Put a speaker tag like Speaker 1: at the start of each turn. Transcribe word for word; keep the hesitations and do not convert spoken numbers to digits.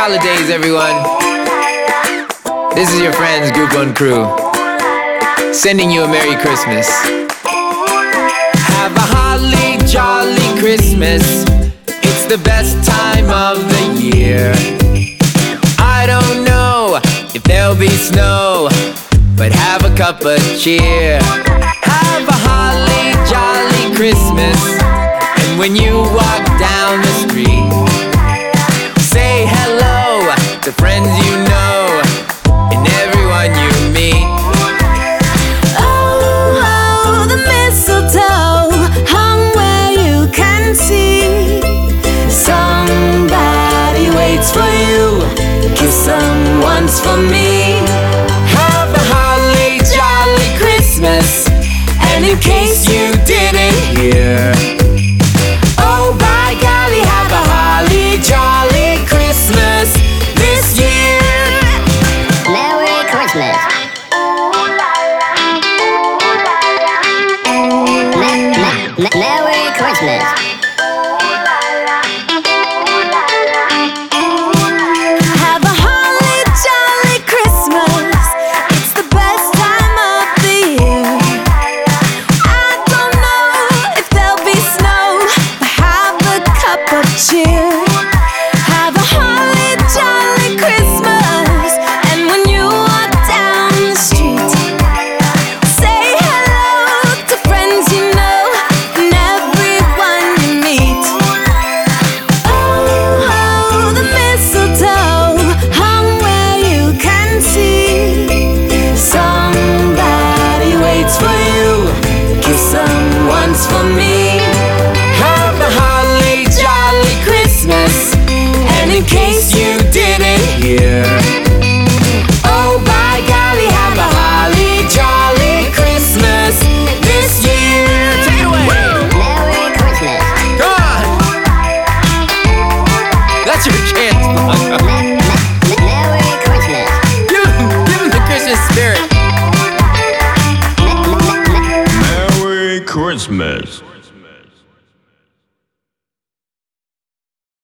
Speaker 1: holidays, everyone. This is your friends, Group One Crew, sending you a Merry Christmas. Have a holly jolly Christmas. It's the best time of the year. I don't know if there'll be snow, but have a cup of cheer. Have a holly jolly Christmas. And when you walk down the street, say hello to friends you know and everyone you meet.
Speaker 2: Oh, oh, the mistletoe hung where you can see. Somebody waits for you. Kiss them once for me.
Speaker 1: Have a holly jolly Christmas.
Speaker 2: And in case you didn't hear,
Speaker 1: oh by golly, have a holly jolly Christmas this year.
Speaker 3: Merry Christmas. Me- me- Merry Christmas.
Speaker 2: have a holly jolly Christmas. It's the best time of the year. I don't know if there'll be snow, but have a cup of cheer. Have a holly jolly Christmas. And when you walk down the street, say hello to friends you know and everyone you meet. Oh, oh, the mistletoe hung where you can see. Somebody waits for you. Kiss them once for me.
Speaker 1: Have a holly jolly Christmas.
Speaker 2: And in case you
Speaker 1: didn't hear, oh by golly, have a holly jolly Christmas this year. Take it away.
Speaker 3: Merry Christmas.
Speaker 1: Come on. That's your chance.
Speaker 3: Me- me- Merry Christmas.
Speaker 1: Give him, give him the Christmas spirit.
Speaker 3: Me- me- me-
Speaker 4: Merry Christmas.